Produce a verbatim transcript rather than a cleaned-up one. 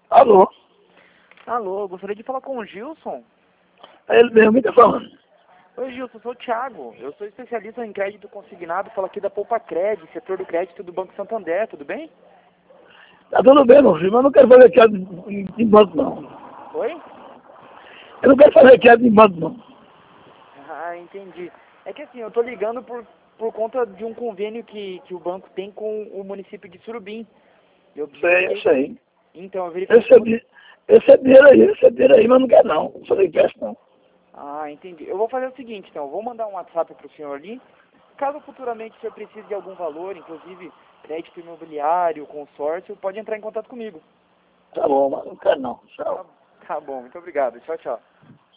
Alô? Alô, gostaria de falar com o Gilson. É ele mesmo que tá falando. Oi, Gilson, eu sou o Thiago. Eu sou especialista em crédito consignado, falo aqui da Poupa Cred, setor do crédito do Banco Santander, tudo bem? Tá tudo bem, meu filho, mas eu não quero fazer queda em, em banco, não. Oi? Eu não quero fazer queda em banco, não. Ah, entendi. É que assim, eu tô ligando por, por conta de um convênio que, que o banco tem com o município de Surubim. Eu Sei, eu sei. Então, eu verifiquei... Esse é, di- esse é dinheiro aí, esse é dinheiro aí, mas não quero não. Não fazer empréstimo, não. Ah, entendi. Eu vou fazer o seguinte, então, eu vou mandar um WhatsApp pro senhor ali. Caso futuramente o senhor precise de algum valor, inclusive crédito imobiliário, consórcio, pode entrar em contato comigo. Tá bom, mas não quero não. Tchau. Tá, tá bom, muito obrigado. Tchau, tchau.